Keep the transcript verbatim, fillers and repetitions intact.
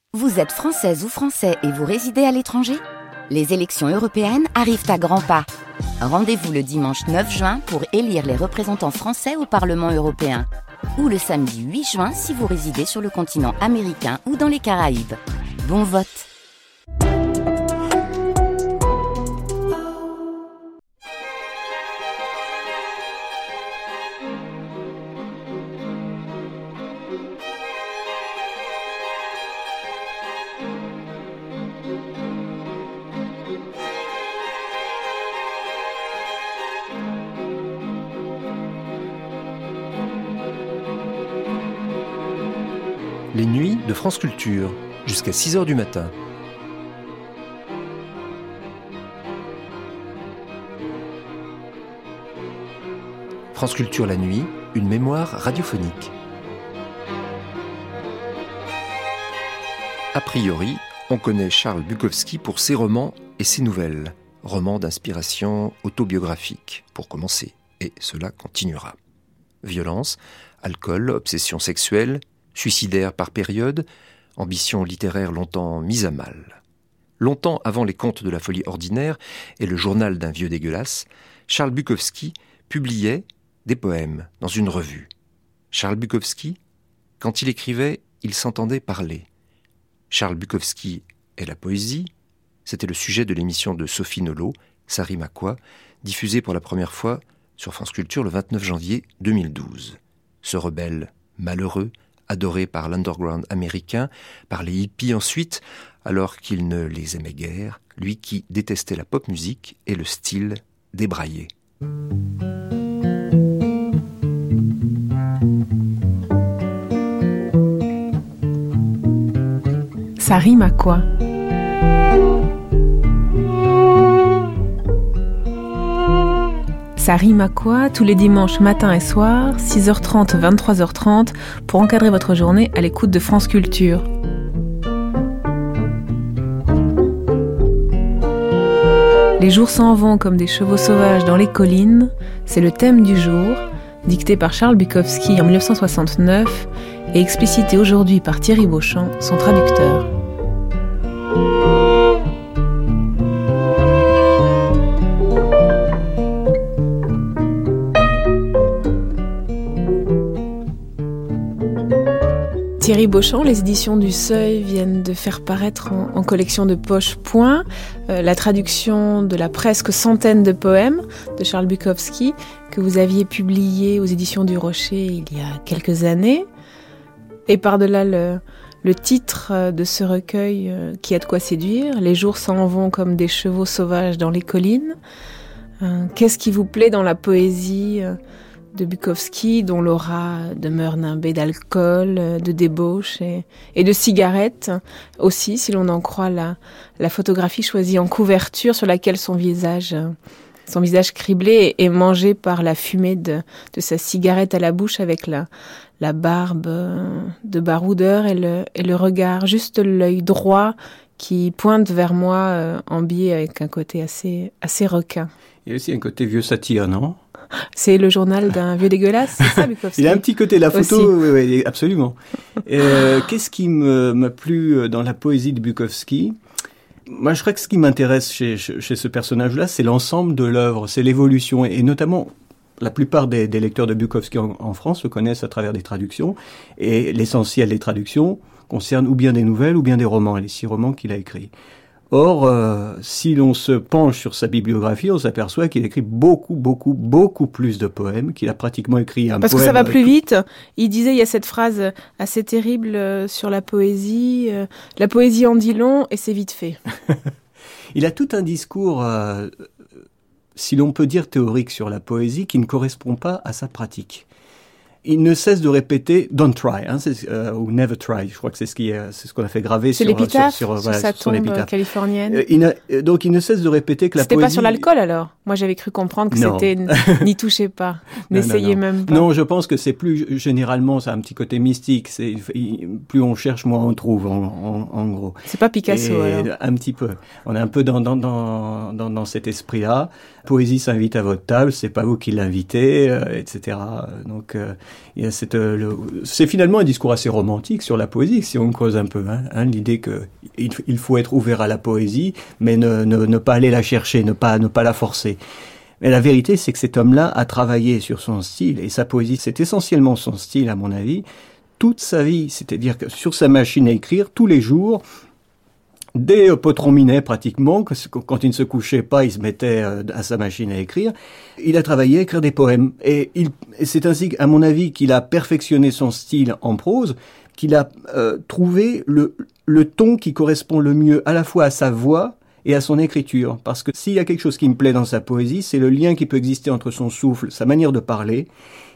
Vous êtes française ou français et vous résidez à l'étranger ? Les élections européennes arrivent à grands pas. Rendez-vous le dimanche neuf juin pour élire les représentants français au Parlement européen. Ou le samedi huit juin si vous résidez sur le continent américain ou dans les Caraïbes. Bon vote! Les nuits de France Culture, jusqu'à six heures du matin. France Culture la nuit, une mémoire radiophonique. A priori, on connaît Charles Bukowski pour ses romans et ses nouvelles. Romans d'inspiration autobiographique, pour commencer, et cela continuera. Violence, alcool, obsession sexuelle, suicidaire par période, ambition littéraire longtemps mise à mal. Longtemps avant les contes de la folie ordinaire et le journal d'un vieux dégueulasse, Charles Bukowski publiait des poèmes dans une revue. Charles Bukowski, quand il écrivait, il s'entendait parler. Charles Bukowski et la poésie, c'était le sujet de l'émission de Sophie Nolot, Ça rime à quoi, diffusée pour la première fois sur France Culture le vingt-neuf janvier deux mille douze. Ce rebelle malheureux, adoré par l'underground américain, par les hippies ensuite, alors qu'il ne les aimait guère, lui qui détestait la pop musique et le style débraillé. Ça rime à quoi ? Ça rime à quoi ? Tous les dimanches matin et soir, six heures trente, vingt-trois heures trente, pour encadrer votre journée à l'écoute de France Culture. Les jours s'en vont comme des chevaux sauvages dans les collines, c'est le thème du jour, dicté par Charles Bukowski en dix-neuf cent soixante-neuf et explicité aujourd'hui par Thierry Beauchamp, son traducteur. Thierry Beauchamp, les éditions du Seuil viennent de faire paraître en, en collection de poche Point euh, la traduction de la presque centaine de poèmes de Charles Bukowski que vous aviez publié aux éditions du Rocher il y a quelques années. Et par-delà le, le titre de ce recueil euh, qui a de quoi séduire, les jours s'en vont comme des chevaux sauvages dans les collines. Euh, qu'est-ce qui vous plaît dans la poésie euh, de Bukowski, dont l'aura demeure nimbée d'alcool, de débauche et, et de cigarettes aussi, si l'on en croit la, la photographie choisie en couverture sur laquelle son visage, son visage criblé est mangé par la fumée de, de sa cigarette à la bouche avec la, la barbe de baroudeur et le, et le regard, juste l'œil droit qui pointe vers moi en biais avec un côté assez, assez requin. Il y a aussi un côté vieux satire, non ? C'est le journal d'un vieux dégueulasse, c'est ça, Bukowski ? Il a un petit côté, la photo, aussi. Oui, oui, absolument. euh, qu'est-ce qui me, m'a plu dans la poésie de Bukowski ? Moi, je crois que ce qui m'intéresse chez, chez ce personnage-là, c'est l'ensemble de l'œuvre, c'est l'évolution, et notamment, la plupart des, des lecteurs de Bukowski en, en France le connaissent à travers des traductions, et l'essentiel des traductions concerne ou bien des nouvelles ou bien des romans, les six romans qu'il a écrits. Or, euh, si l'on se penche sur sa bibliographie, on s'aperçoit qu'il écrit beaucoup, beaucoup, beaucoup plus de poèmes, qu'il a pratiquement écrit un Parce poème... Parce que ça va plus tout... vite. Il disait, il y a cette phrase assez terrible euh, sur la poésie. Euh, la poésie en dit long et c'est vite fait. Il a tout un discours, euh, si l'on peut dire théorique sur la poésie, qui ne correspond pas à sa pratique. Il ne cesse de répéter « don't try hein, » euh, ou « never try ». Je crois que c'est ce, qui est, c'est ce qu'on a fait graver c'est sur, l'épitaphe, sur, sur, sur voilà, sa sur son tombe épitaphe californienne. Euh, il a, donc il ne cesse de répéter que la c'était poésie... C'était pas sur l'alcool alors ? Moi j'avais cru comprendre que non. c'était « n'y touchez pas », n'essayez non, non. même pas. Non, je pense que c'est plus généralement, c'est un petit côté mystique. C'est, plus on cherche, moins on trouve, en, en, en gros. C'est pas Picasso Et alors ? Un petit peu. On est un peu dans, dans, dans, dans, dans cet esprit-là. Poésie s'invite à votre table, c'est pas vous qui l'invitez, euh, et cetera. Donc, euh, il y a cette, euh, le, c'est finalement un discours assez romantique sur la poésie, si on creuse un peu, hein, hein, l'idée que il, il faut être ouvert à la poésie, mais ne, ne, ne pas aller la chercher, ne pas, ne pas la forcer. Mais la vérité, c'est que cet homme-là a travaillé sur son style, et sa poésie, c'est essentiellement son style, à mon avis, toute sa vie. C'est-à-dire que sur sa machine à écrire, tous les jours, dès Potron-Minet pratiquement, quand il ne se couchait pas, il se mettait à sa machine à écrire. Il a travaillé à écrire des poèmes. Et, il, et c'est ainsi, à mon avis, qu'il a perfectionné son style en prose, qu'il a euh, trouvé le, le ton qui correspond le mieux à la fois à sa voix et à son écriture. Parce que s'il y a quelque chose qui me plaît dans sa poésie, c'est le lien qui peut exister entre son souffle, sa manière de parler,